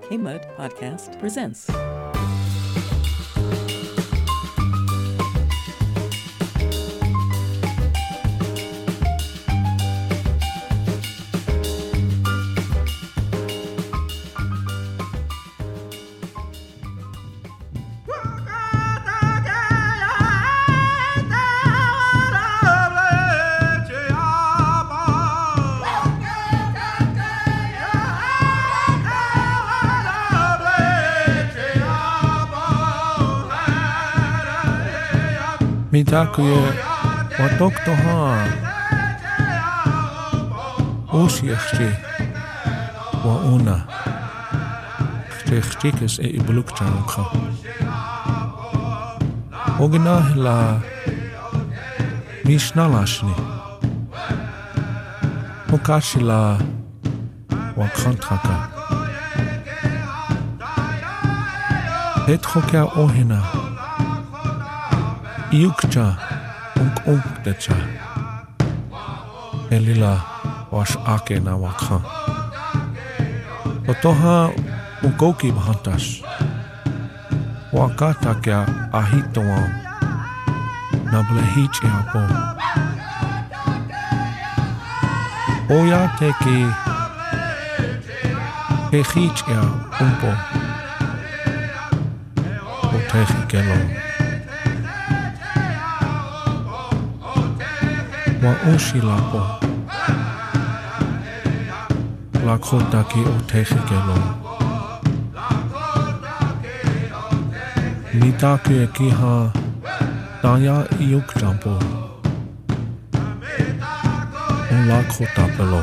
K-Mud Podcast presents. Mitakuye watoktoha Usiachti wa una Chtikis e iblukchanukha Ognahla Mishnalashni Okashila wa Khantraka Petroka ohina Yukcha unkdecha Elila wash ake na wakha Otoha unkoki bahantas Wakata kya ahitowa Nablehich yapo Oya teki Hechich ya umpo Otechi kelo Wa oshilapo La kotaki o techikelo Mitaku e kiha Daya iukjampo O la kotapelo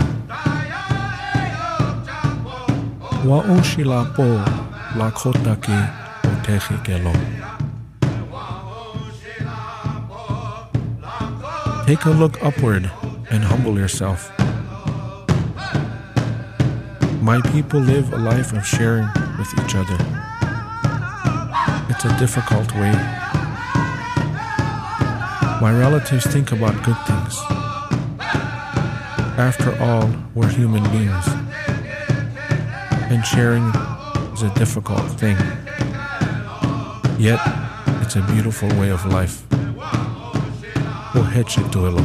Wa oshilapo La kotaki o techikelo Take a look upward and humble yourself. My people live a life of sharing with each other. It's a difficult way. My relatives think about good things. After all, we're human beings. And sharing is a difficult thing. Yet, it's a beautiful way of life. Ohechituelo.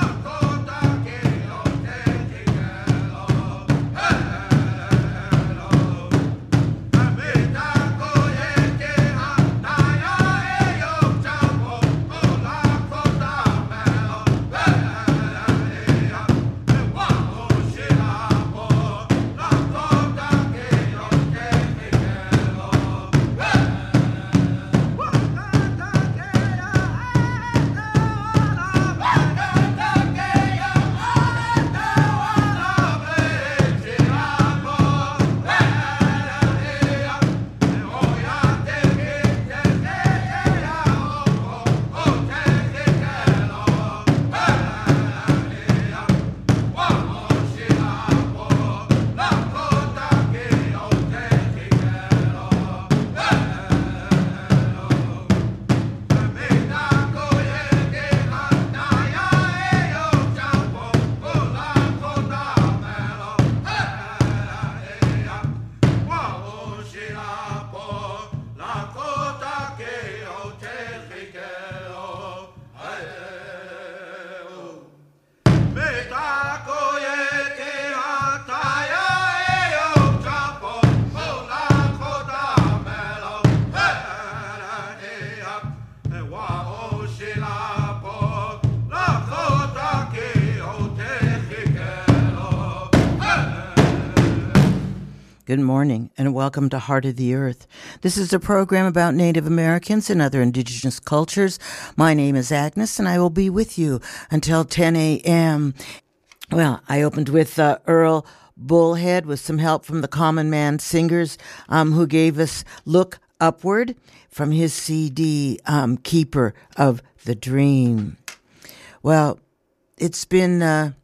Good morning and welcome to Heart of the Earth. This is a program about Native Americans and other indigenous cultures. My name is Agnes and I will be with you until 10 a.m. Well, I opened with Earl Bullhead with some help from the Common Man Singers who gave us Look Upward from his CD, Keeper of the Dream. Well, it's been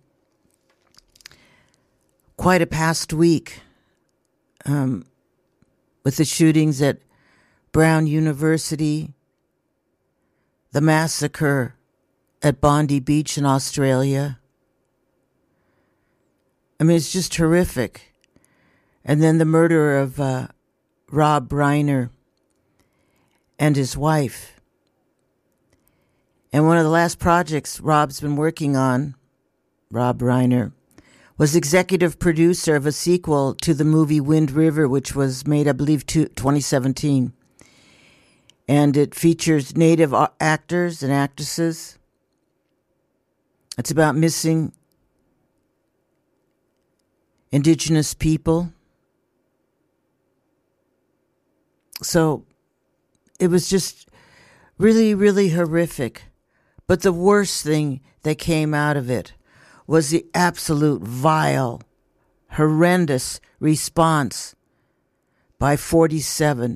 quite a past week. With the shootings at Brown University, the massacre at Bondi Beach in Australia. I mean, it's just horrific. And then the murder of Rob Reiner and his wife. And one of the last projects Rob's been working on, Rob Reiner, was executive producer of a sequel to the movie Wind River, which was made, I believe, 2017. And it features Native actors and actresses. It's about missing Indigenous people. So it was just really, really horrific. But the worst thing that came out of it was the absolute vile, horrendous response by 47,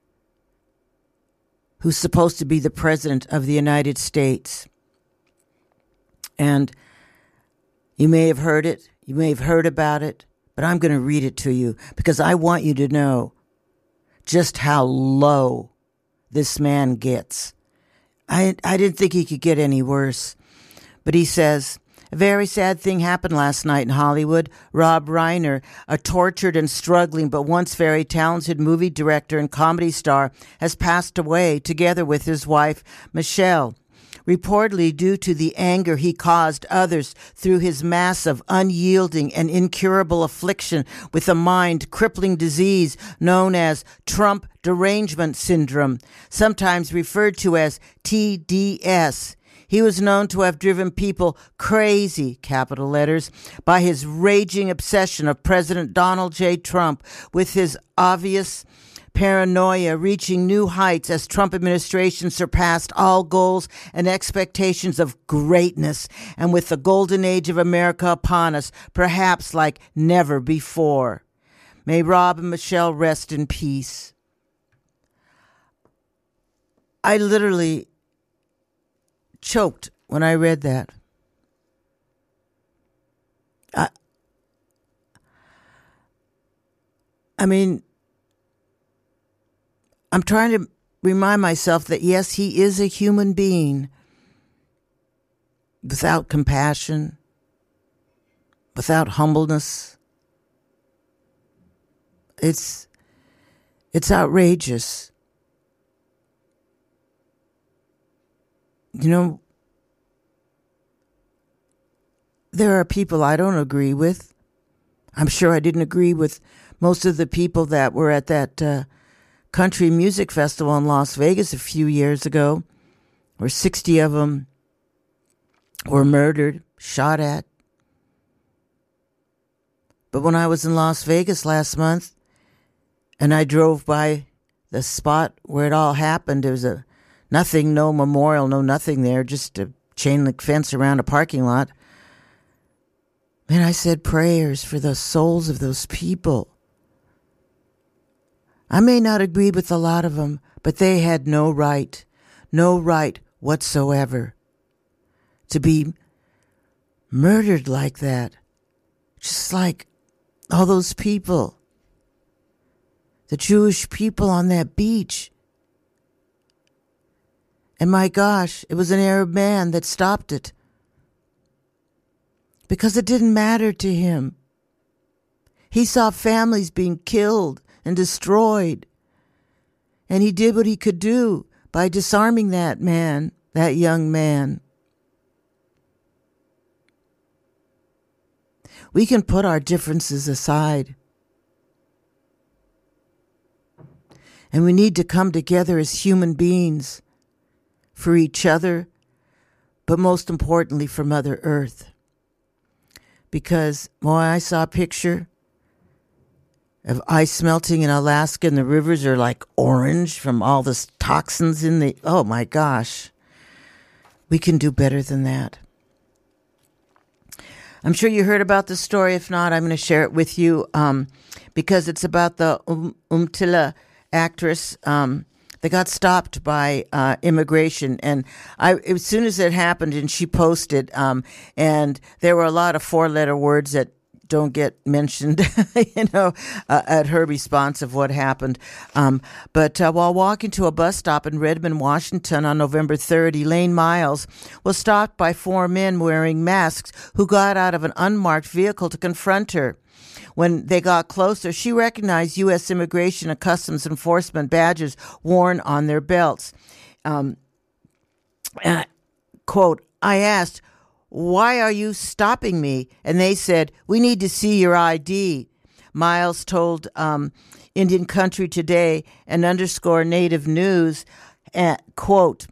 who's supposed to be the President of the United States. And you may have heard it, you may have heard about it, but I'm going to read it to you because I want you to know just how low this man gets. I didn't think he could get any worse. But he says, a very sad thing happened last night in Hollywood. Rob Reiner, a tortured and struggling but once very talented movie director and comedy star, has passed away together with his wife, Michelle, reportedly due to the anger he caused others through his massive, unyielding, and incurable affliction with a mind-crippling disease known as Trump derangement syndrome, sometimes referred to as TDS. He was known to have driven people crazy, capital letters, by his raging obsession of President Donald J. Trump, with his obvious paranoia reaching new heights as Trump administration surpassed all goals and expectations of greatness, and with the golden age of America upon us, perhaps like never before. May Rob and Michelle rest in peace. I literally choked when I read that. I mean, I'm trying to remind myself that, yes, he is a human being without compassion, without humbleness. It's outrageous. You know, there are people I don't agree with. I'm sure I didn't agree with most of the people that were at that country music festival in Las Vegas a few years ago, where 60 of them were murdered, shot at. But when I was in Las Vegas last month and I drove by the spot where it all happened, there was nothing, no memorial, no nothing there, just a chain link fence around a parking lot. And I said prayers for the souls of those people. I may not agree with a lot of them, but they had no right whatsoever to be murdered like that. Just like all those people, the Jewish people on that beach. And my gosh, it was an Arab man that stopped it. Because it didn't matter to him. He saw families being killed and destroyed. And he did what he could do by disarming that man, that young man. We can put our differences aside. And we need to come together as human beings for each other, but most importantly for Mother Earth. Because, boy, I saw a picture of ice melting in Alaska, and the rivers are like orange from all the toxins in the... Oh, my gosh. We can do better than that. I'm sure you heard about the story. If not, I'm going to share it with you because it's about the Umtila actress that got stopped by immigration. And as soon as it happened, and she posted, and there were a lot of four-letter words that don't get mentioned, at her response of what happened. But while walking to a bus stop in Redmond, Washington on November 3rd, Elaine Miles was stopped by four men wearing masks who got out of an unmarked vehicle to confront her. When they got closer, she recognized U.S. Immigration and Customs Enforcement badges worn on their belts. Quote, I asked, why are you stopping me? And they said, we need to see your ID. Miles told Indian Country Today and _ Native News, quote,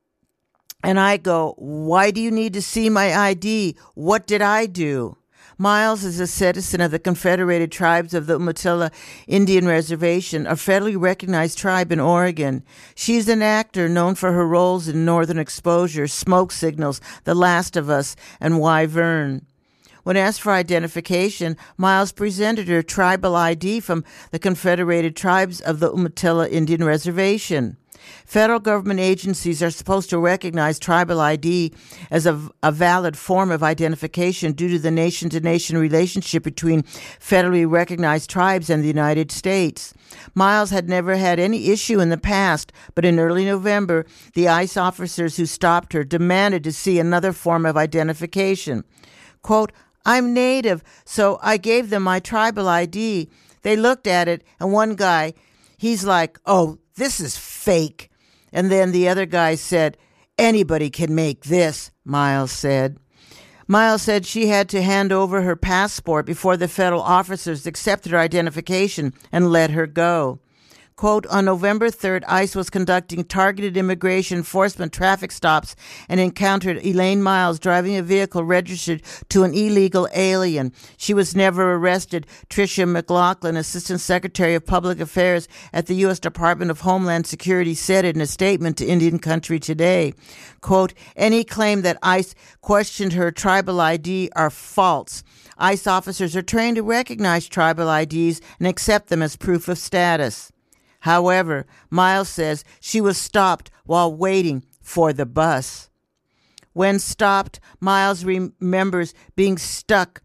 and I go, why do you need to see my ID? What did I do? Miles is a citizen of the Confederated Tribes of the Umatilla Indian Reservation, a federally recognized tribe in Oregon. She's an actor known for her roles in Northern Exposure, Smoke Signals, The Last of Us, and Wyvern. When asked for identification, Miles presented her tribal ID from the Confederated Tribes of the Umatilla Indian Reservation. Federal government agencies are supposed to recognize tribal ID as a valid form of identification due to the nation-to-nation relationship between federally recognized tribes and the United States. Miles had never had any issue in the past, but in early November, the ICE officers who stopped her demanded to see another form of identification. Quote, I'm Native, so I gave them my tribal ID. They looked at it, and one guy, he's like, oh, this is fake. And then the other guy said, anybody can make this, Miles said. Miles said she had to hand over her passport before the federal officers accepted her identification and let her go. Quote, on November 3rd, ICE was conducting targeted immigration enforcement traffic stops and encountered Elaine Miles driving a vehicle registered to an illegal alien. She was never arrested, Tricia McLaughlin, Assistant Secretary of Public Affairs at the U.S. Department of Homeland Security, said in a statement to Indian Country Today. Quote, any claim that ICE questioned her tribal ID are false. ICE officers are trained to recognize tribal IDs and accept them as proof of status. However, Miles says she was stopped while waiting for the bus. When stopped, Miles remembers being struck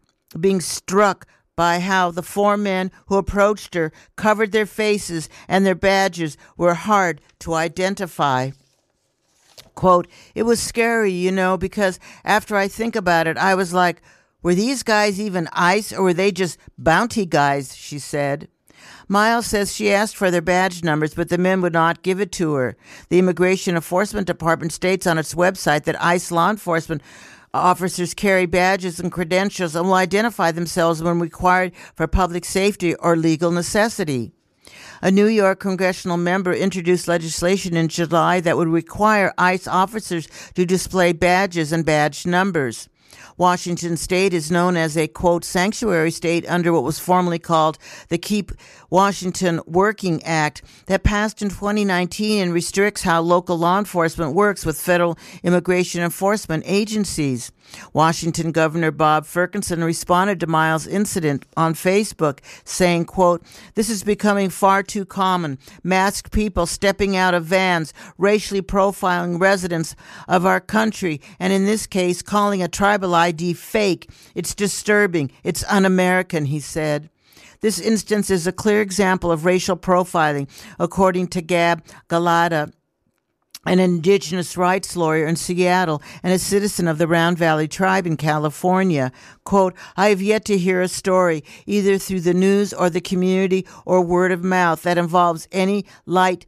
by how the four men who approached her covered their faces and their badges were hard to identify. Quote, it was scary, because after I think about it, I was like, were these guys even ICE or were they just bounty guys, she said. Miles says she asked for their badge numbers, but the men would not give it to her. The Immigration Enforcement Department states on its website that ICE law enforcement officers carry badges and credentials and will identify themselves when required for public safety or legal necessity. A New York congressional member introduced legislation in July that would require ICE officers to display badges and badge numbers. Washington State is known as a, quote, sanctuary state under what was formerly called the Keep Washington Working Act that passed in 2019 and restricts how local law enforcement works with federal immigration enforcement agencies. Washington Governor Bob Ferguson responded to Miles' incident on Facebook, saying, quote, this is becoming far too common. Masked people stepping out of vans, racially profiling residents of our country, and in this case, calling a tribal ID fake. It's disturbing. It's un-American, he said. This instance is a clear example of racial profiling, according to Gab Galata, an indigenous rights lawyer in Seattle and a citizen of the Round Valley Tribe in California. Quote, I have yet to hear a story, either through the news or the community or word of mouth, that involves any light,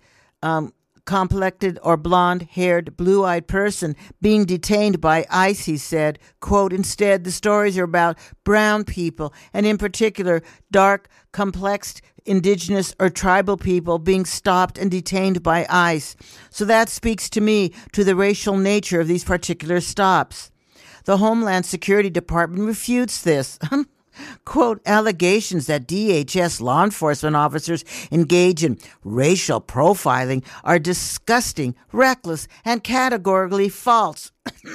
complected or blonde-haired, blue-eyed person being detained by ICE, he said. Quote, instead, the stories are about brown people, and in particular, dark, complexed, indigenous or tribal people being stopped and detained by ICE. So that speaks to me to the racial nature of these particular stops. The Homeland Security Department refutes this. Quote, allegations that DHS law enforcement officers engage in racial profiling are disgusting, reckless, and categorically false.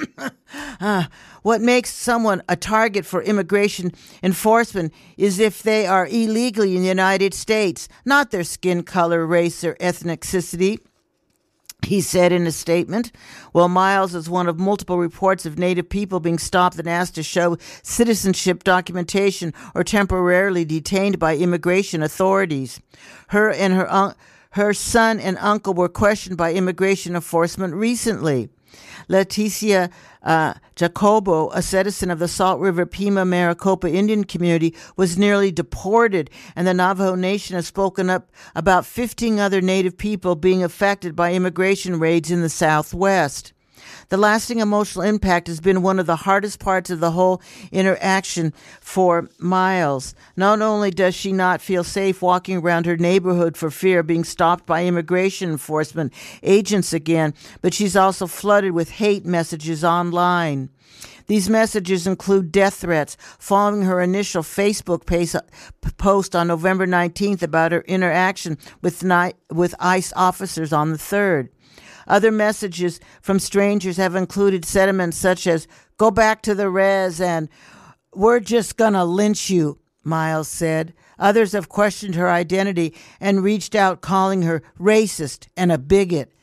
What makes someone a target for immigration enforcement is if they are illegally in the United States, not their skin color, race, or ethnicity, he said in a statement. Well, Miles is one of multiple reports of Native people being stopped and asked to show citizenship documentation or temporarily detained by immigration authorities. Her and her son and uncle were questioned by immigration enforcement recently. Leticia Jacobo, a citizen of the Salt River Pima Maricopa Indian community, was nearly deported, and the Navajo Nation has spoken up about 15 other Native people being affected by immigration raids in the Southwest. The lasting emotional impact has been one of the hardest parts of the whole interaction for Miles. Not only does she not feel safe walking around her neighborhood for fear of being stopped by immigration enforcement agents again, but she's also flooded with hate messages online. These messages include death threats following her initial Facebook post on November 19th about her interaction with ICE officers on the 3rd. Other messages from strangers have included sentiments such as, "Go back to the res," and "We're just gonna lynch you," Miles said. Others have questioned her identity and reached out calling her racist and a bigot.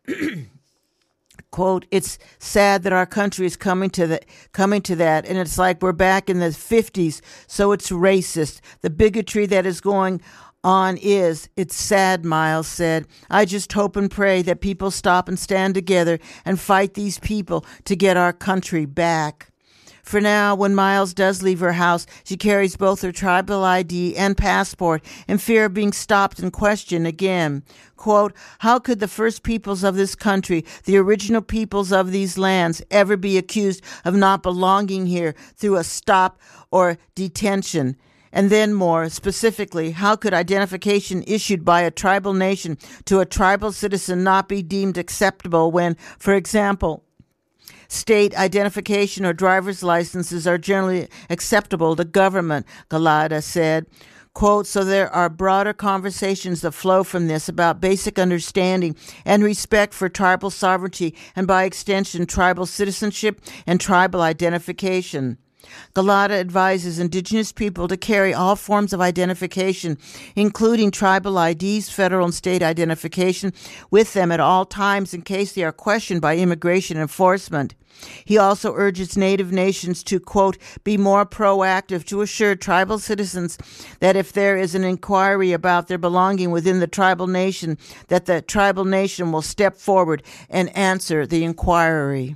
Quote, "It's sad that our country is coming to that, and it's like we're back in the 50s, so it's racist. The bigotry that is going on it's sad," Miles said. "I just hope and pray that people stop and stand together and fight these people to get our country back." For now, when Miles does leave her house, she carries both her tribal ID and passport in fear of being stopped and questioned again. Quote, "How could the first peoples of this country, the original peoples of these lands, ever be accused of not belonging here through a stop or detention? And then more specifically, how could identification issued by a tribal nation to a tribal citizen not be deemed acceptable when, for example, state identification or driver's licenses are generally acceptable to government?" Galata said. Quote, "So there are broader conversations that flow from this about basic understanding and respect for tribal sovereignty and, by extension, tribal citizenship and tribal identification." Galata advises Indigenous people to carry all forms of identification, including tribal IDs, federal and state identification, with them at all times in case they are questioned by immigration enforcement. He also urges Native nations to, quote, "be more proactive to assure tribal citizens that if there is an inquiry about their belonging within the tribal nation, that the tribal nation will step forward and answer the inquiry."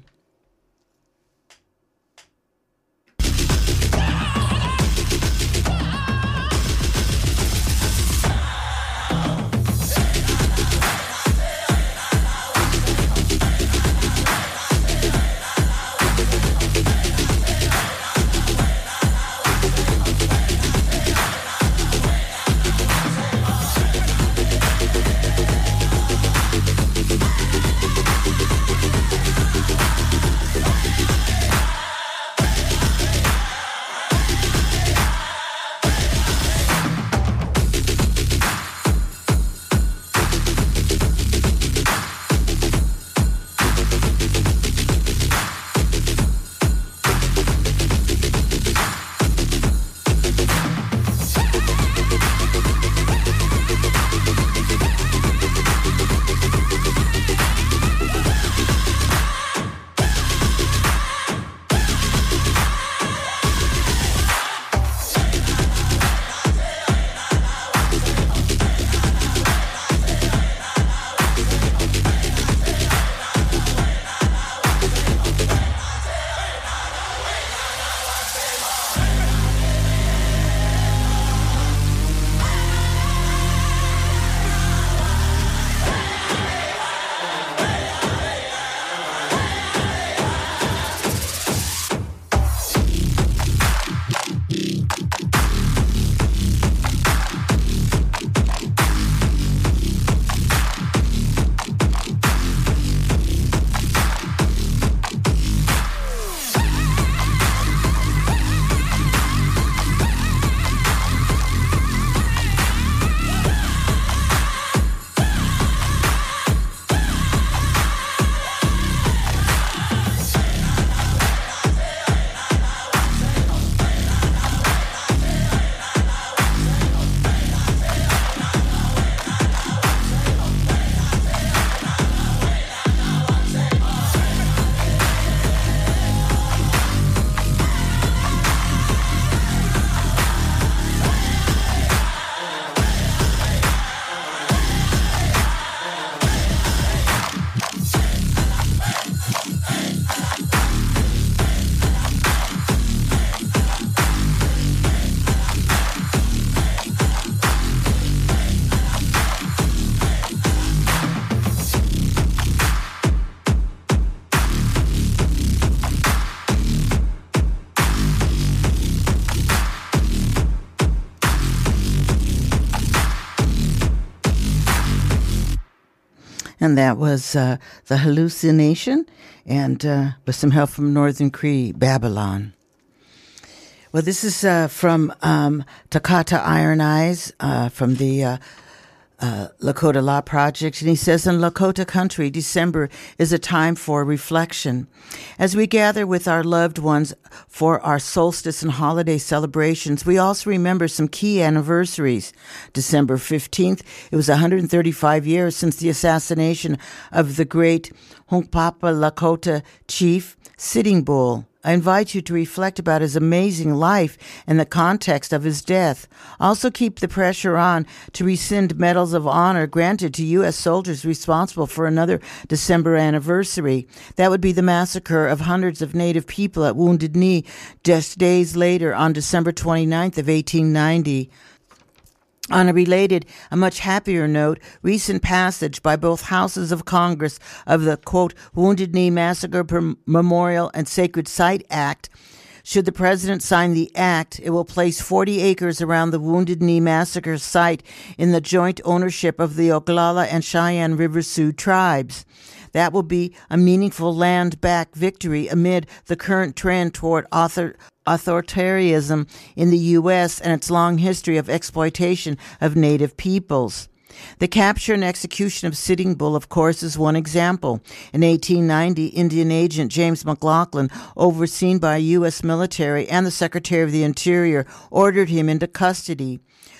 And that was The Hallucination, and with some help from Northern Cree, Babylon. Well, this is from Takata Iron Eyes from the Lakota Law Project, and he says, in Lakota country, December is a time for reflection. As we gather with our loved ones for our solstice and holiday celebrations, we also remember some key anniversaries. December 15th, it was 135 years since the assassination of the great Hunkpapa Lakota chief, Sitting Bull. I invite you to reflect about his amazing life and the context of his death. Also keep the pressure on to rescind medals of honor granted to U.S. soldiers responsible for another December anniversary. That would be the massacre of hundreds of Native people at Wounded Knee just days later on December 29th of 1890. On a much happier note, recent passage by both houses of Congress of the, quote, Wounded Knee Massacre Memorial and Sacred Site Act. Should the president sign the act, it will place 40 acres around the Wounded Knee Massacre site in the joint ownership of the Oglala and Cheyenne River Sioux tribes. That will be a meaningful land-back victory amid the current trend toward authoritarianism in the U.S. and its long history of exploitation of Native peoples. The capture and execution of Sitting Bull, of course, is one example. In 1890, Indian agent James McLaughlin, overseen by U.S. military and the Secretary of the Interior, ordered him into custody.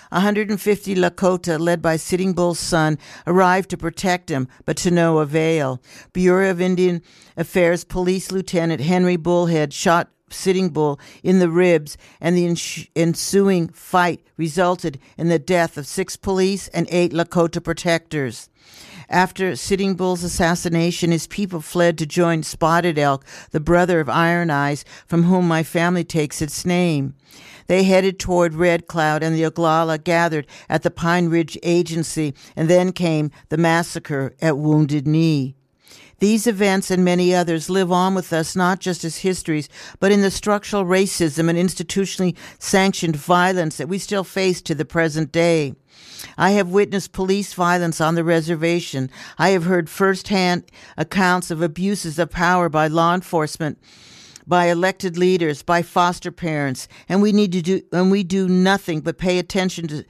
150 Lakota, led by Sitting Bull's son, arrived to protect him, but to no avail. Bureau of Indian Affairs Police Lieutenant Henry Bullhead shot Sitting Bull in the ribs, and the ensuing fight resulted in the death of 6 police and 8 Lakota protectors. After Sitting Bull's assassination, his people fled to join Spotted Elk, the brother of Iron Eyes, from whom my family takes its name. They headed toward Red Cloud, and the Oglala gathered at the Pine Ridge Agency, and then came the massacre at Wounded Knee. These events and many others live on with us not just as histories, but in the structural racism and institutionally sanctioned violence that we still face to the present day. I have witnessed police violence on the reservation. I have heard firsthand accounts of abuses of power by law enforcement, by elected leaders, by foster parents, and we do nothing but pay attention to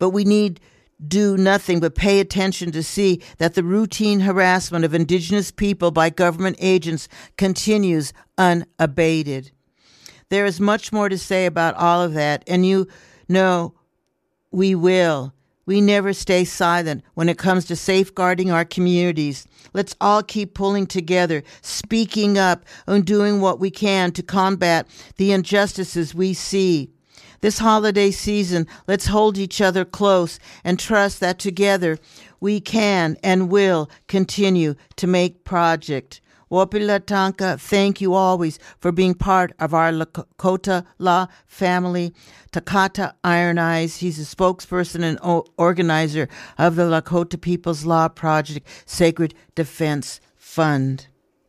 see that the routine harassment of Indigenous people by government agents continues unabated. There is much more to say about all of that, and you know we will. We never stay silent when it comes to safeguarding our communities. Let's all keep pulling together, speaking up, and doing what we can to combat the injustices we see. This holiday season, let's hold each other close and trust that together we can and will continue to make project. Wapilatanka, thank you always for being part of our Lakota Law family. Takata Iron Eyes, he's a spokesperson and organizer of the Lakota People's Law Project Sacred Defense Fund.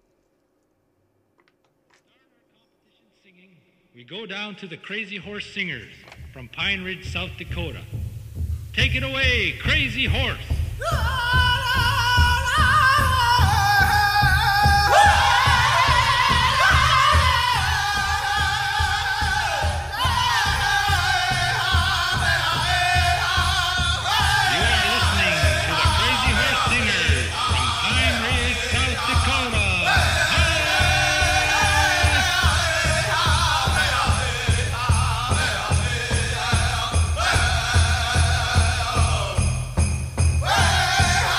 We go down to the Crazy Horse Singers from Pine Ridge, South Dakota. Take it away, Crazy Horse! Hey!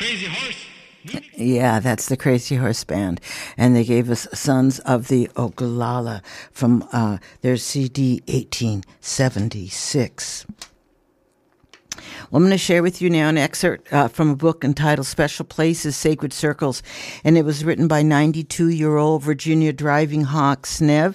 Crazy Horse. Yeah, that's the Crazy Horse Band. And they gave us Sons of the Oglala from their CD 1876. Well, I'm going to share with you now an excerpt from a book entitled Special Places, Sacred Circles. And it was written by 92-year-old Virginia Driving Hawk Snev.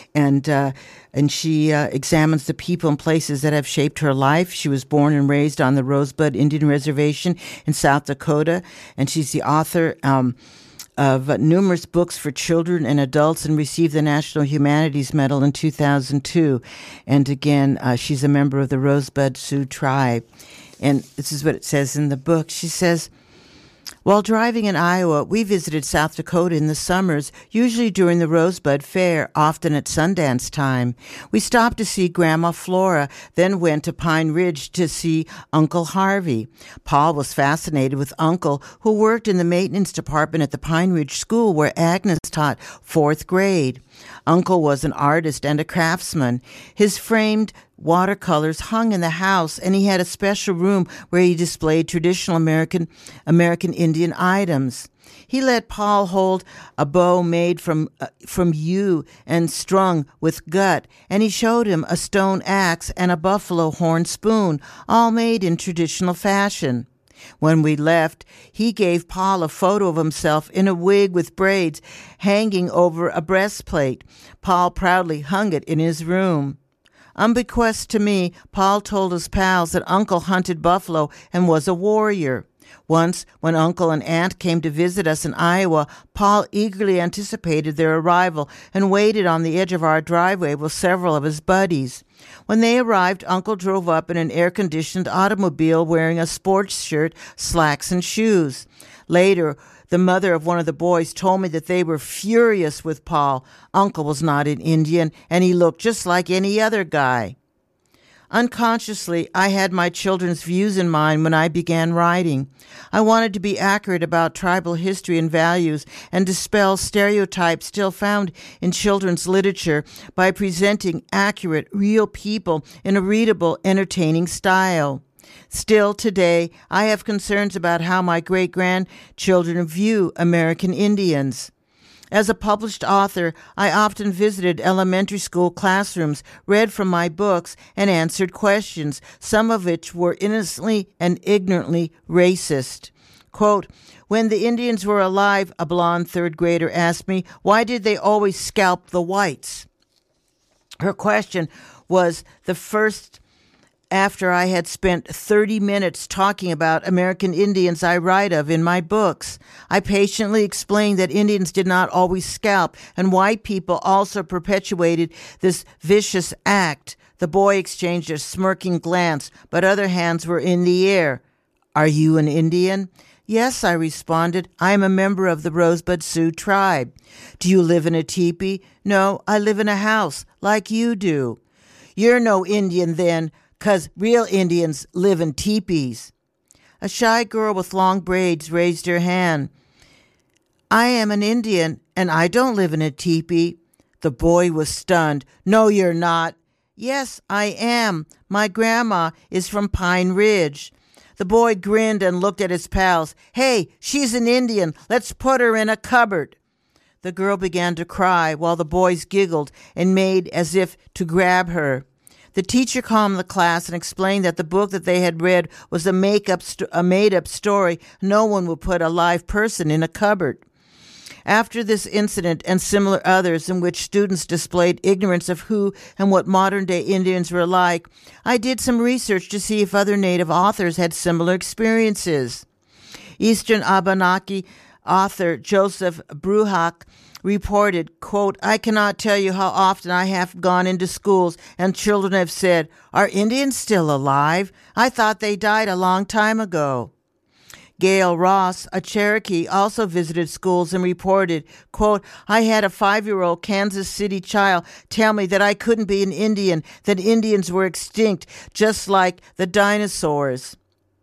And she examines the people and places that have shaped her life. She was born and raised on the Rosebud Indian Reservation in South Dakota. And she's the author of numerous books for children and adults and received the National Humanities Medal in 2002. And again, she's a member of the Rosebud Sioux tribe. And this is what it says in the book. She says, while driving in Iowa, we visited South Dakota in the summers, usually during the Rosebud Fair, often at Sundance time. We stopped to see Grandma Flora, then went to Pine Ridge to see Uncle Harvey. Paul was fascinated with Uncle, who worked in the maintenance department at the Pine Ridge School where Agnes taught 4th grade. Uncle was an artist and a craftsman. His framed watercolors hung in the house, and he had a special room where he displayed traditional American Indian items. He let Paul hold a bow made from yew and strung with gut, and he showed him a stone axe and a buffalo horn spoon, all made in traditional fashion. When we left, he gave Paul a photo of himself in a wig with braids hanging over a breastplate. Paul proudly hung it in his room. Unbequest to me, Paul told his pals that Uncle hunted buffalo and was a warrior. Once, when Uncle and Aunt came to visit us in Iowa, Paul eagerly anticipated their arrival and waited on the edge of our driveway with several of his buddies. When they arrived, Uncle drove up in an air-conditioned automobile wearing a sports shirt, slacks, and shoes. Later, the mother of one of the boys told me that they were furious with Paul. Uncle was not an Indian, and he looked just like any other guy. Unconsciously, I had my children's views in mind when I began writing. I wanted to be accurate about tribal history and values and dispel stereotypes still found in children's literature by presenting accurate, real people in a readable, entertaining style. Still today, I have concerns about how my great-grandchildren view American Indians. As a published author, I often visited elementary school classrooms, read from my books, and answered questions, some of which were innocently and ignorantly racist. Quote, when the Indians were alive, a blonde 3rd grader asked me, why did they always scalp the whites? Her question was the first after I had spent 30 minutes talking about American Indians I write of in my books. I patiently explained that Indians did not always scalp, and white people also perpetuated this vicious act. The boy exchanged a smirking glance, but other hands were in the air. Are you an Indian? Yes, I responded. I am a member of the Rosebud Sioux tribe. Do you live in a teepee? No, I live in a house, like you do. You're no Indian then, 'cause real Indians live in teepees. A shy girl with long braids raised her hand. I am an Indian, and I don't live in a teepee. The boy was stunned. No, you're not. Yes, I am. My grandma is from Pine Ridge. The boy grinned and looked at his pals. Hey, she's an Indian. Let's put her in a cupboard. The girl began to cry while the boys giggled and made as if to grab her. The teacher calmed the class and explained that the book that they had read was a made-up story. No one would put a live person in a cupboard. After this incident and similar others in which students displayed ignorance of who and what modern-day Indians were like, I did some research to see if other Native authors had similar experiences. Eastern Abenaki author Joseph Bruhak reported, quote, I cannot tell you how often I have gone into schools and children have said, are Indians still alive? I thought they died a long time ago. Gail Ross, a Cherokee, also visited schools and reported, quote, I had a 5-year-old Kansas City child tell me that I couldn't be an Indian, that Indians were extinct, just like the dinosaurs.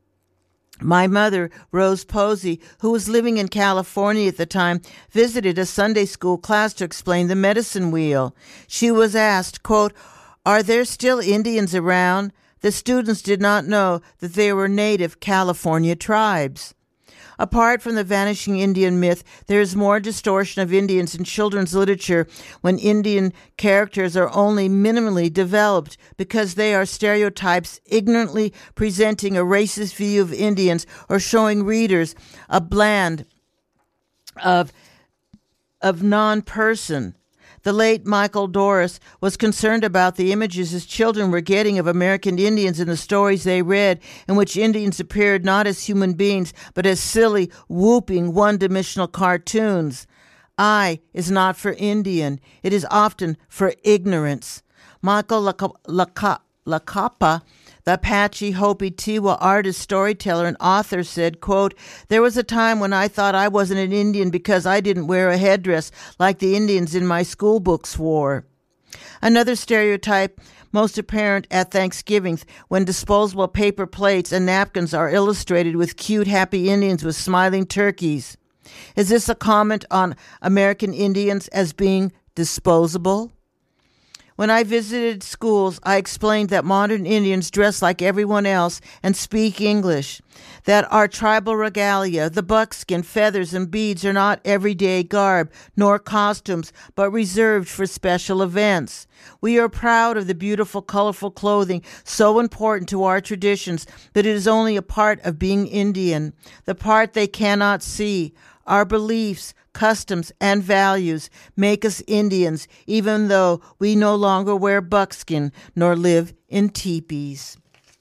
My mother, Rose Posey, who was living in California at the time, visited a Sunday school class to explain the medicine wheel. She was asked, quote, are there still Indians around? The students did not know that they were native California tribes. Apart from the vanishing Indian myth, there is more distortion of Indians in children's literature when Indian characters are only minimally developed because they are stereotypes ignorantly presenting a racist view of Indians or showing readers a bland of non-person. The late Michael Doris was concerned about the images his children were getting of American Indians in the stories they read, in which Indians appeared not as human beings, but as silly, whooping, one-dimensional cartoons. I is not for Indian. It is often for ignorance. Michael Lacapa, the Apache Hopi Tiwa artist, storyteller, and author said, quote, "There was a time when I thought I wasn't an Indian because I didn't wear a headdress like the Indians in my school books wore." Another stereotype most apparent at Thanksgiving, when disposable paper plates and napkins are illustrated with cute, happy Indians with smiling turkeys. Is this a comment on American Indians as being disposable? When I visited schools, I explained that modern Indians dress like everyone else and speak English, that our tribal regalia, the buckskin, feathers, and beads are not everyday garb nor costumes, but reserved for special events. We are proud of the beautiful, colorful clothing so important to our traditions, but it is only a part of being Indian, the part they cannot see. Our beliefs, customs, and values make us Indians, even though we no longer wear buckskin nor live in teepees.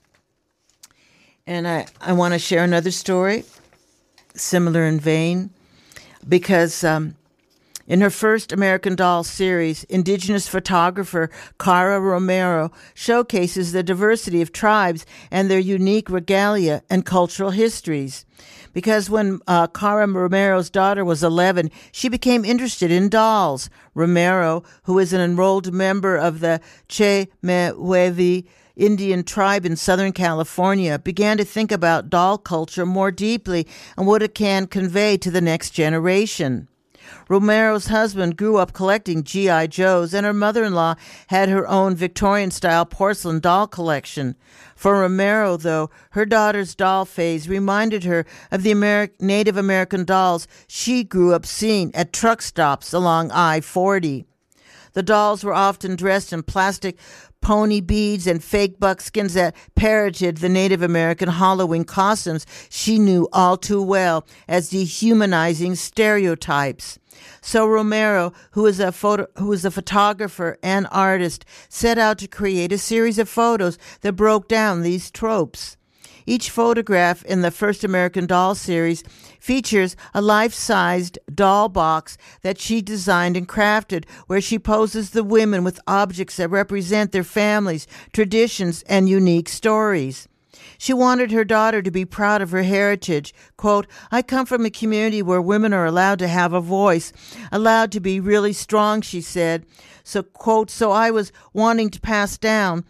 And I want to share another story, similar in vein, because in her first American Doll series, Indigenous photographer Cara Romero showcases the diversity of tribes and their unique regalia and cultural histories. Because when Cara Romero's daughter was 11, she became interested in dolls. Romero, who is an enrolled member of the Chemehuevi Indian tribe in Southern California, began to think about doll culture more deeply and what it can convey to the next generation. Romero's husband grew up collecting G.I. Joes, and her mother-in-law had her own Victorian-style porcelain doll collection. For Romero, though, her daughter's doll phase reminded her of the Native American dolls she grew up seeing at truck stops along I-40. The dolls were often dressed in plastic pony beads and fake buckskins that parroted the Native American Halloween costumes she knew all too well as dehumanizing stereotypes. So Romero, who is a photographer and artist, set out to create a series of photos that broke down these tropes. Each photograph in the first American Doll series features a life-sized doll box that she designed and crafted, where she poses the women with objects that represent their families, traditions, and unique stories. She wanted her daughter to be proud of her heritage. Quote, "I come from a community where women are allowed to have a voice, allowed to be really strong," she said. So, quote, "So I was wanting to pass down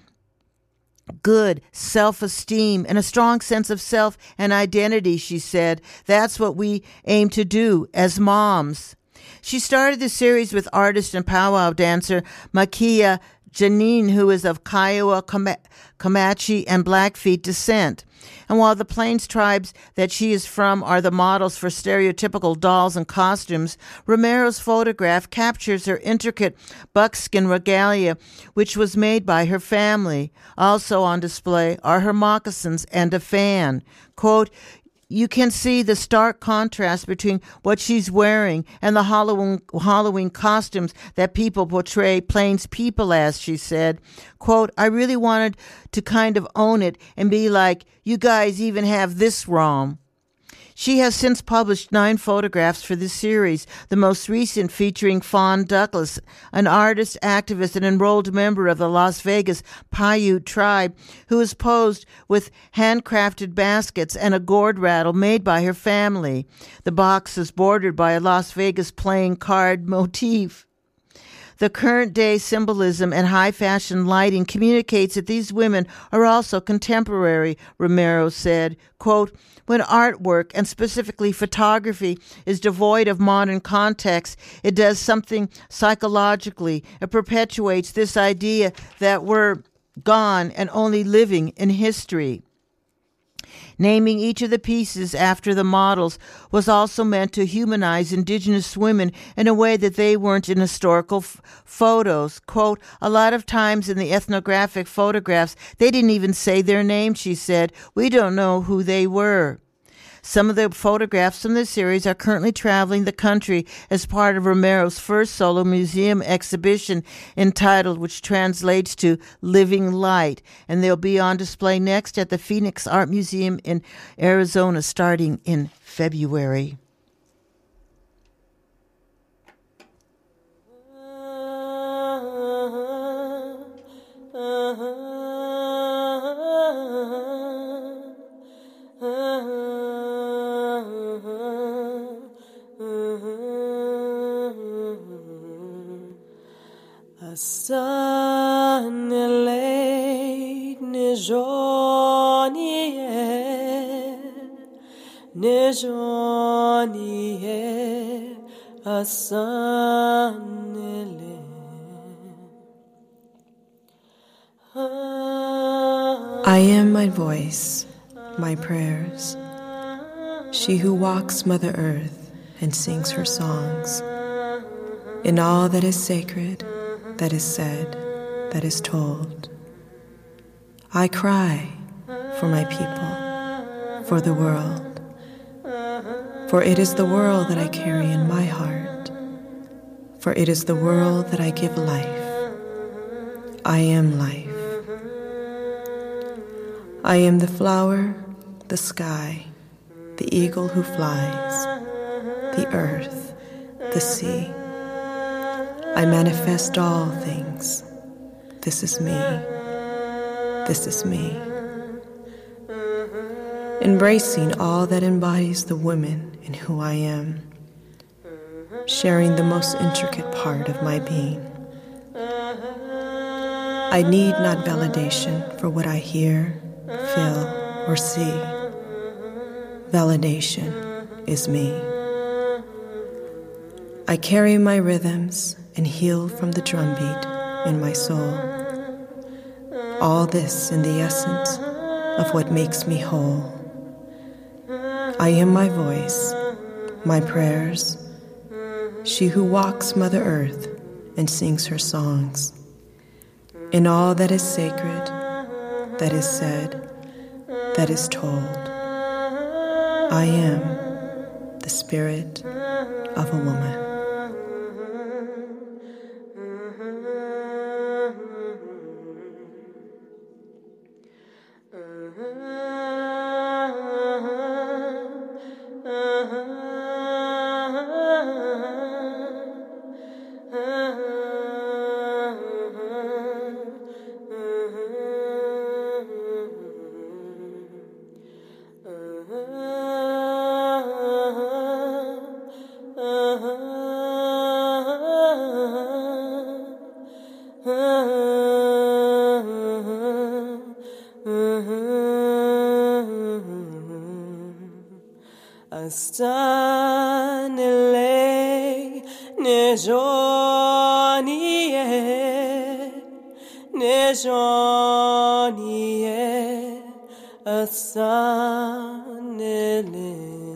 good self-esteem and a strong sense of self and identity," she said. "That's what we aim to do as moms." She started the series with artist and powwow dancer Makia Janine, who is of Kiowa, Comanche, and Blackfeet descent. And while the Plains tribes that she is from are the models for stereotypical dolls and costumes, Romero's photograph captures her intricate buckskin regalia, which was made by her family. Also on display are her moccasins and a fan. Quote, "You can see the stark contrast between what she's wearing and the Halloween costumes that people portray Plains people as," she said. Quote, "I really wanted to kind of own it and be like, you guys even have this wrong." She has since published 9 photographs for this series, the most recent featuring Fawn Douglas, an artist, activist, and enrolled member of the Las Vegas Paiute tribe, who is posed with handcrafted baskets and a gourd rattle made by her family. The box is bordered by a Las Vegas playing card motif. The current-day symbolism and high-fashion lighting communicates that these women are also contemporary, Romero said. Quote, "When artwork, and specifically photography, is devoid of modern context, it does something psychologically. It perpetuates this idea that we're gone and only living in history." Naming each of the pieces after the models was also meant to humanize Indigenous women in a way that they weren't in historical photos. Quote, a lot of times in the ethnographic photographs, they didn't even say their name, she said. We don't know who they were. Some of the photographs from this series are currently traveling the country as part of Romero's first solo museum exhibition entitled, which translates to Living Light, and they'll be on display next at the Phoenix Art Museum in Arizona starting in February. Asanele nejoniye asanele. I am my voice, my prayers, she who walks Mother Earth and sings her songs. In all that is sacred, that is said, that is told. I cry for my people, for the world. For it is the world that I carry in my heart. For it is the world that I give life. I am life. I am the flower, the sky, the eagle who flies, the earth, the sea. I manifest all things. This is me. This is me. Embracing all that embodies the woman in who I am, sharing the most intricate part of my being. I need not validation for what I hear, feel, or see. Validation is me. I carry my rhythms and heal from the drumbeat in my soul. All this in the essence of what makes me whole. I am my voice, my prayers, she who walks Mother Earth and sings her songs. In all that is sacred, that is said, that is told. I am the spirit of a woman. Astanele nejoniye asanele.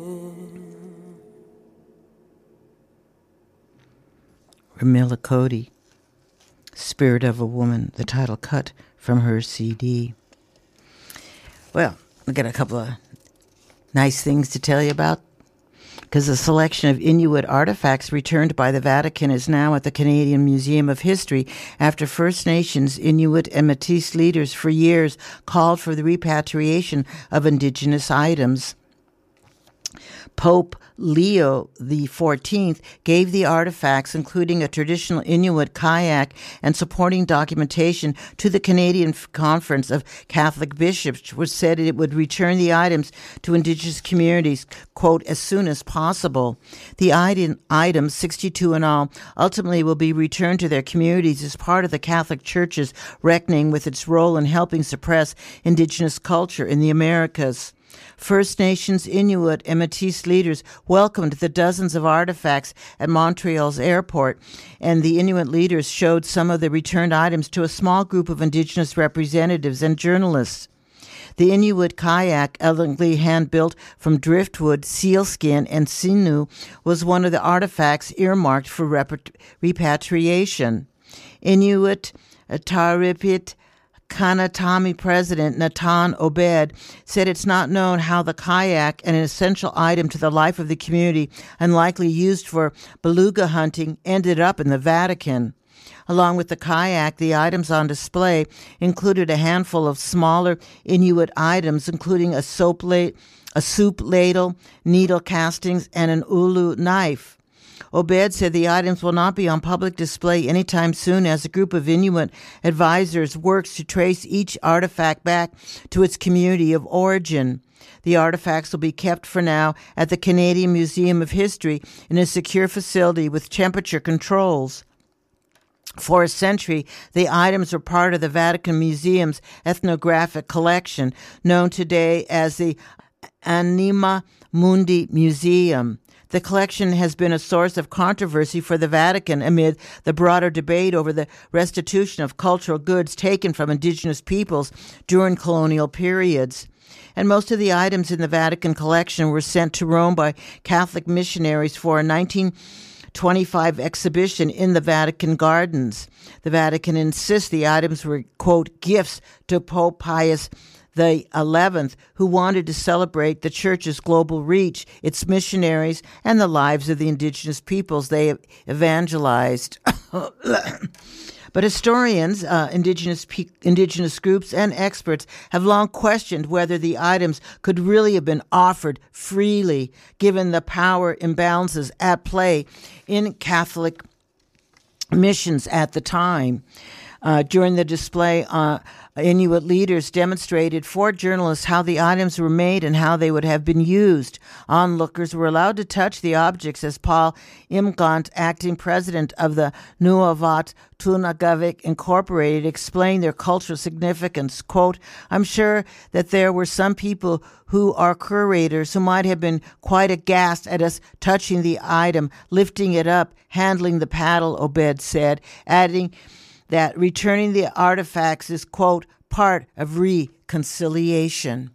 Ramila Cody, Spirit of a Woman, the title cut from her CD. Well, we got a couple of nice things to tell you about, because a selection of Inuit artifacts returned by the Vatican is now at the Canadian Museum of History after First Nations, Inuit, and Métis leaders for years called for the repatriation of Indigenous items. Pope Leo XIV gave the artifacts, including a traditional Inuit kayak and supporting documentation, to the Canadian Conference of Catholic Bishops, which said it would return the items to Indigenous communities, quote, as soon as possible. The items, 62 in all, ultimately will be returned to their communities as part of the Catholic Church's reckoning with its role in helping suppress Indigenous culture in the Americas. First Nations, Inuit, and Métis leaders welcomed the dozens of artifacts at Montreal's airport, and the Inuit leaders showed some of the returned items to a small group of Indigenous representatives and journalists. The Inuit kayak, elegantly hand-built from driftwood, sealskin, and sinew, was one of the artifacts earmarked for repatriation. Inuit Taripit Kanatami president Natan Obed said it's not known how the kayak, an essential item to the life of the community and likely used for beluga hunting, ended up in the Vatican. Along with the kayak, the items on display included a handful of smaller Inuit items, including a soup ladle, needle castings, and an ulu knife. Obed said the items will not be on public display anytime soon as a group of Inuit advisors works to trace each artifact back to its community of origin. The artifacts will be kept for now at the Canadian Museum of History in a secure facility with temperature controls. For a century, the items were part of the Vatican Museum's ethnographic collection, known today as the Anima Mundi Museum. The collection has been a source of controversy for the Vatican amid the broader debate over the restitution of cultural goods taken from indigenous peoples during colonial periods. And most of the items in the Vatican collection were sent to Rome by Catholic missionaries for a 1925 exhibition in the Vatican Gardens. The Vatican insists the items were, quote, gifts to Pope Pius the 11th, who wanted to celebrate the Church's global reach, its missionaries, and the lives of the indigenous peoples they evangelized. But historians, indigenous groups, and experts have long questioned whether the items could really have been offered freely, given the power imbalances at play in Catholic missions at the time. During the display, Inuit leaders demonstrated for journalists how the items were made and how they would have been used. Onlookers were allowed to touch the objects as Paul Imgant, acting president of the Nuavat Tunagavik Incorporated, explained their cultural significance. Quote, I'm sure that there were some people who are curators who might have been quite aghast at us touching the item, lifting it up, handling the paddle, Obed said, adding that returning the artifacts is, quote, part of reconciliation.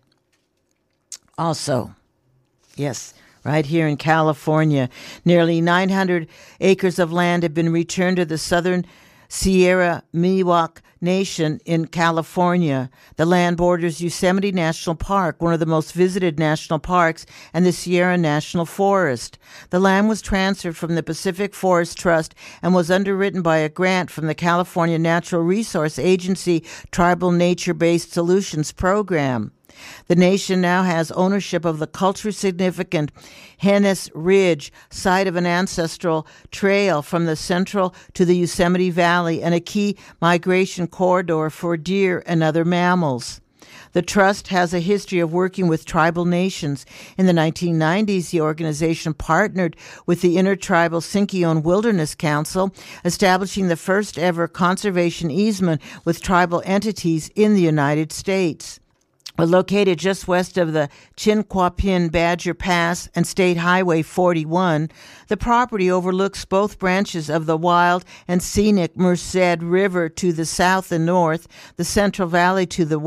Also, yes, right here in California, nearly 900 acres of land have been returned to the Southern Sierra Miwok Nation in California. The land borders Yosemite National Park, one of the most visited national parks, and the Sierra National Forest. The land was transferred from the Pacific Forest Trust and was underwritten by a grant from the California Natural Resource Agency Tribal Nature-Based Solutions Program. The nation now has ownership of the culturally significant Hennis Ridge, site of an ancestral trail from the central to the Yosemite Valley and a key migration corridor for deer and other mammals. The trust has a history of working with tribal nations. In the 1990s, the organization partnered with the Intertribal Sinkyone Wilderness Council, establishing the first ever conservation easement with tribal entities in the United States. Located just west of the Chinquapin Badger Pass and State Highway 41, the property overlooks both branches of the wild and scenic Merced River to the south and north, the Central Valley to the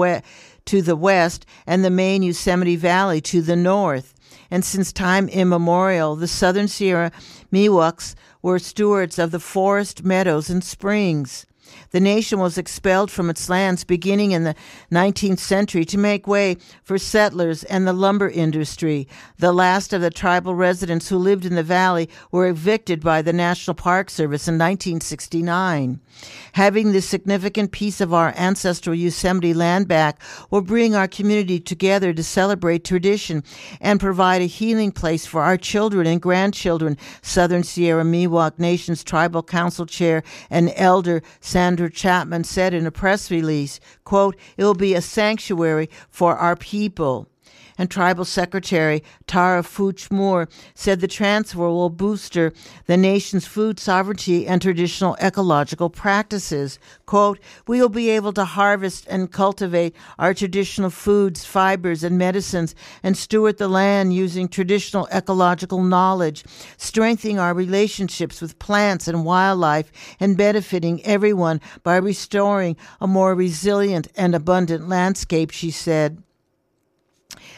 west, and the main Yosemite Valley to the north. And since time immemorial, the Southern Sierra Miwoks were stewards of the forest, meadows, and springs. The nation was expelled from its lands beginning in the 19th century to make way for settlers and the lumber industry. The last of the tribal residents who lived in the valley were evicted by the National Park Service in 1969. Having this significant piece of our ancestral Yosemite land back will bring our community together to celebrate tradition and provide a healing place for our children and grandchildren, Southern Sierra Miwok Nation's Tribal Council Chair and Elder Sandra Chapman said in a press release, quote, it will be a sanctuary for our people. And Tribal Secretary Tara Fuchs Moore said the transfer will booster the nation's food sovereignty and traditional ecological practices. Quote, we will be able to harvest and cultivate our traditional foods, fibers, and medicines and steward the land using traditional ecological knowledge, strengthening our relationships with plants and wildlife, and benefiting everyone by restoring a more resilient and abundant landscape, she said.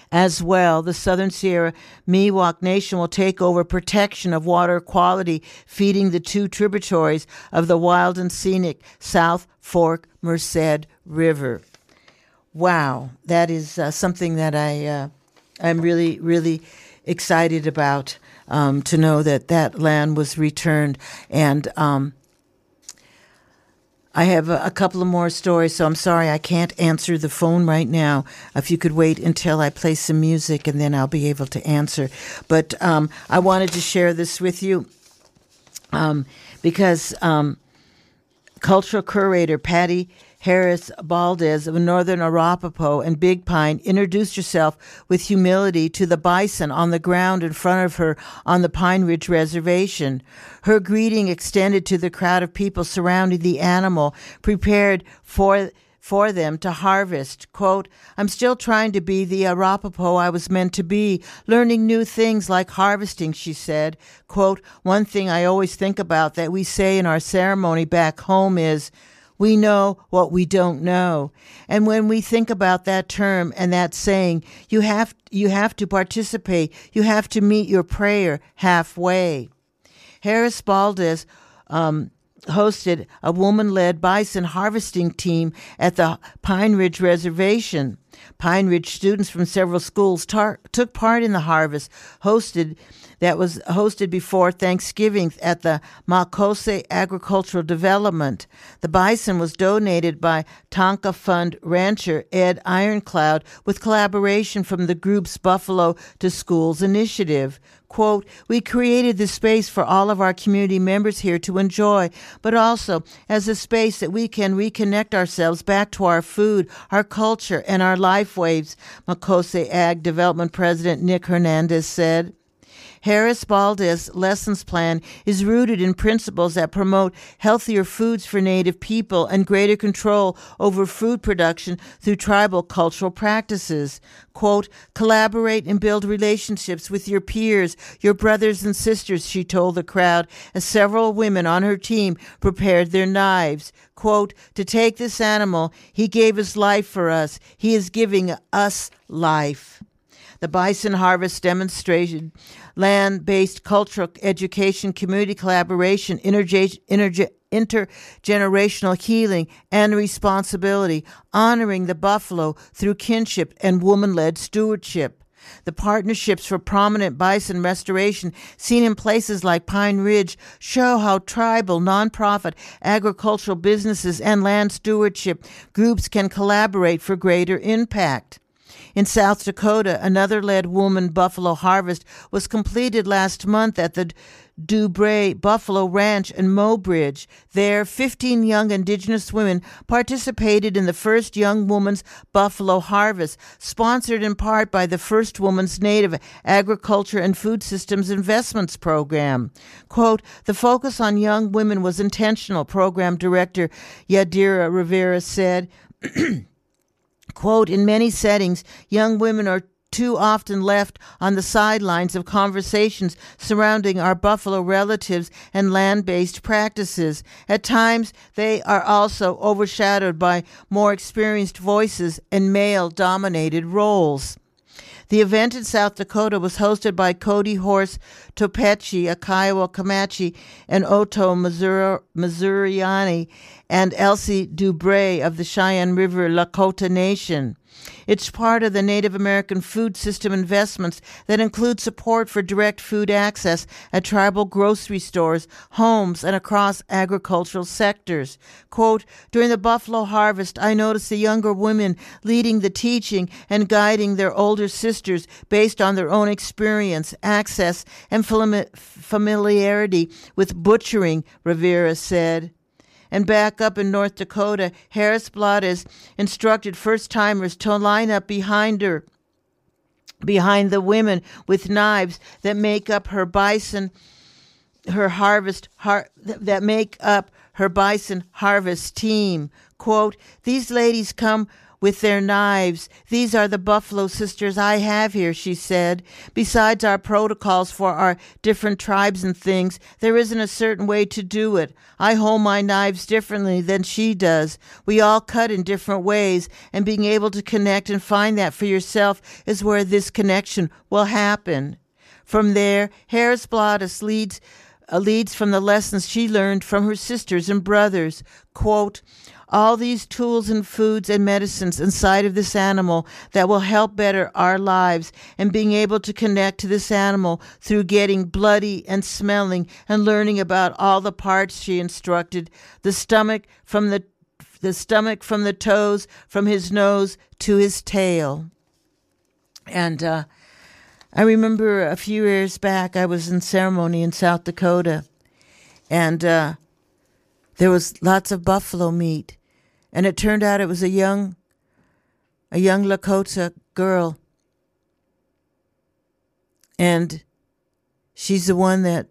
As well, the Southern Sierra Miwok Nation will take over protection of water quality, feeding the 2 tributaries of the wild and scenic South Fork Merced River. Wow, that is something that I'm really, really excited about, to know that land was returned. And I have a couple of more stories, so I'm sorry I can't answer the phone right now. If you could wait until I play some music, and then I'll be able to answer. But I wanted to share this with you because cultural curator Patty Harris Baldes of Northern Arapaho and Big Pine introduced herself with humility to the bison on the ground in front of her on the Pine Ridge Reservation. Her greeting extended to the crowd of people surrounding the animal, prepared for them to harvest. Quote, "I'm still trying to be the Arapaho I was meant to be, learning new things like harvesting," she said. Quote, "One thing I always think about that we say in our ceremony back home is, we know what we don't know." And when we think about that term and that saying, you have to participate. You have to meet your prayer halfway. Harris Baldes hosted a woman-led bison harvesting team at the Pine Ridge Reservation. Pine Ridge students from several schools took part in the harvest that was hosted before Thanksgiving at the Makose Agricultural Development. The bison was donated by Tonka Fund rancher Ed Ironcloud with collaboration from the group's Buffalo to Schools initiative. Quote, "We created this space for all of our community members here to enjoy, but also as a space that we can reconnect ourselves back to our food, our culture, and our life waves," Makose Ag Development President Nick Hernandez said. Harris Baldes' lessons plan is rooted in principles that promote healthier foods for Native people and greater control over food production through tribal cultural practices. Quote, "Collaborate and build relationships with your peers, your brothers and sisters," she told the crowd as several women on her team prepared their knives. Quote, "To take this animal, he gave his life for us. He is giving us life." The bison harvest demonstrated land-based cultural education, community collaboration, intergenerational healing, and responsibility, honoring the buffalo through kinship and woman-led stewardship. The partnerships for prominent bison restoration seen in places like Pine Ridge show how tribal, nonprofit, agricultural businesses and land stewardship groups can collaborate for greater impact. In South Dakota, another led woman buffalo harvest was completed last month at the Dubray Buffalo Ranch in Mobridge. There, 15 young Indigenous women participated in the first Young Woman's Buffalo Harvest, sponsored in part by the First Woman's Native Agriculture and Food Systems Investments Program. Quote, "The focus on young women was intentional," Program Director Yadira Rivera said. Quote, "In many settings, young women are too often left on the sidelines of conversations surrounding our buffalo relatives and land-based practices. At times, they are also overshadowed by more experienced voices and male-dominated roles." The event in South Dakota was hosted by Cody Horse Topechi, a Kiowa Comanche, and Oto Missouriani, and Elsie Dubray of the Cheyenne River Lakota Nation. It's part of the Native American food system investments that include support for direct food access at tribal grocery stores, homes, and across agricultural sectors. Quote, "During the buffalo harvest, I noticed the younger women leading the teaching and guiding their older sisters based on their own experience, access, and familiarity with butchering," Rivera said. And back up in North Dakota, Harris Baldes instructed first-timers to line up behind the women with knives that make up her bison harvest team. Quote, "These ladies come with their knives. These are the Buffalo Sisters I have here, she said. Besides our protocols for our different tribes and things, there isn't a certain way to do it. I hold my knives differently than she does. We all cut in different ways, and being able to connect and find that for yourself is where this connection will happen. From there, Harris Bladas leads from the lessons she learned from her sisters and brothers. Quote, all these tools and foods and medicines inside of this animal that will help better our lives, and being able to connect to this animal through getting bloody and smelling and learning about all the parts, she instructed, the stomach from the toes, from his nose to his tail. And I remember a few years back, I was in ceremony in South Dakota, and there was lots of buffalo meat, and it turned out it was a young Lakota girl, and she's the one that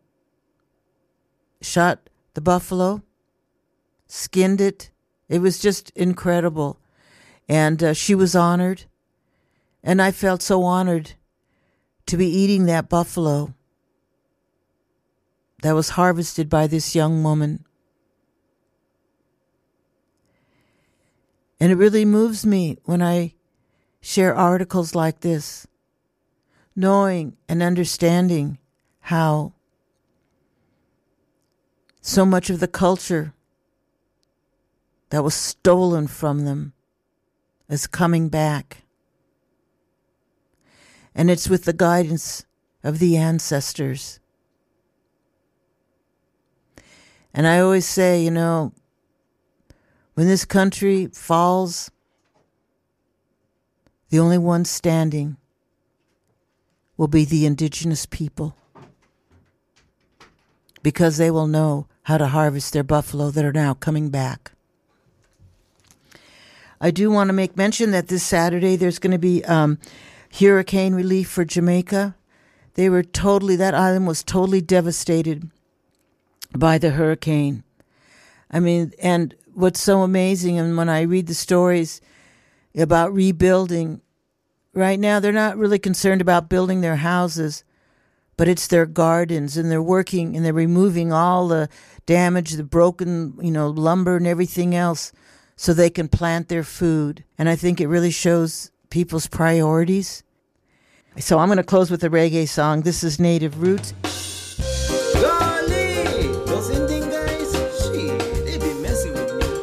shot the buffalo, skinned it. It was just incredible, and she was honored, and I felt so honored to be eating that buffalo that was harvested by this young woman. And it really moves me when I share articles like this, knowing and understanding how so much of the culture that was stolen from them is coming back. And it's with the guidance of the ancestors. And I always say, when this country falls, the only ones standing will be the indigenous people, because they will know how to harvest their buffalo that are now coming back. I do want to make mention that this Saturday there's going to be hurricane relief for Jamaica. That island was totally devastated by the hurricane. I mean, and what's so amazing, and when I read the stories about rebuilding, right now they're not really concerned about building their houses, but it's their gardens, and they're working and they're removing all the damage, the broken, lumber and everything else, so they can plant their food. And I think it really shows people's priorities. So I'm going to close with a reggae song. This is Native Roots. Golly, those Indian guys, shit, they be messing with me.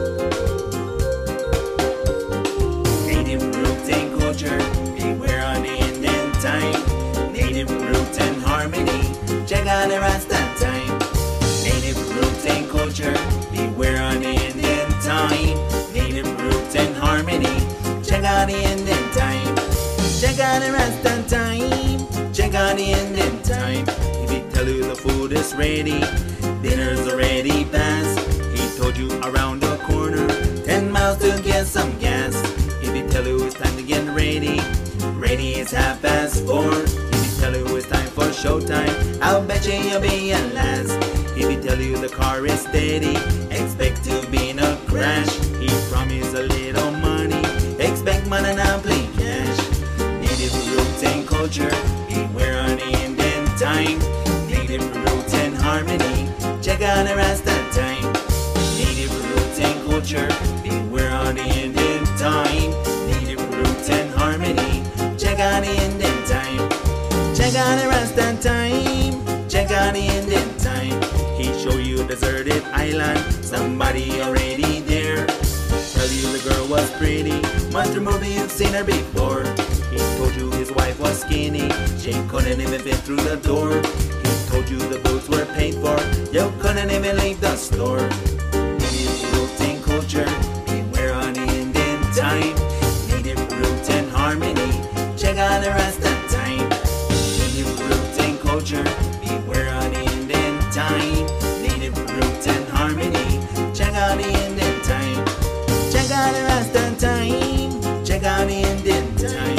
Native roots and culture, beware on the Indian time. Native roots and harmony, check out the Rasta time. Native roots and culture, beware on the Indian time. Native roots and harmony, check out the Indian time. Check out the Rasta time, check out the Indian time. If he tell you the food is ready, dinner's already passed. He told you around the corner, 10 miles to get some gas. If he tell you it's time to get ready, ready is 4:30. If he tell you it's time for showtime, I'll bet you'll be at last. If he tell you the car is steady, expect to be in a crash. He promised a little money, expect money now play cash. Native roots and culture, beware on the Indian time. Native roots and harmony, check out the Rasta time. Native roots and culture, beware on the Indian time. Native roots and harmony, check out the Indian time. Check out the Rasta time, check out the Indian time. He show you deserted island, somebody already there. Tell you the girl was pretty, must remember you've seen her before. He told you his wife was skinny, she couldn't even fit through the door. He told you the boots were paid for, you couldn't even leave the store. Native roots and culture, beware on the Indian time. Native roots and harmony, check out the Rasta time. Native roots and culture, beware on the Indian time. Native roots and harmony, check out the Indian time. Check out the Rasta time, check out the Indian time.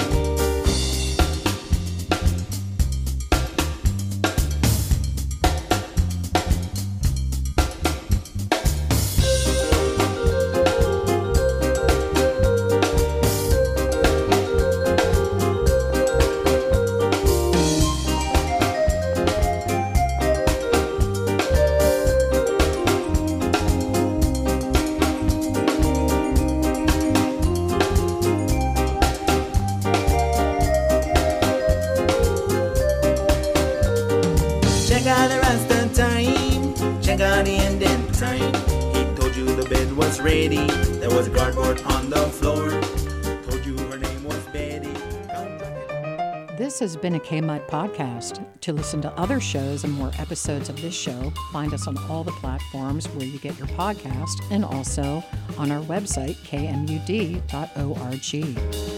Jag on the Indian time. He told you the bed was ready. There was a cardboard on the floor. Told you her name was Betty. This has been a K-Mud podcast. To listen to other shows and more episodes of this show, find us on all the platforms where you get your podcast and also on our website, kmud.org.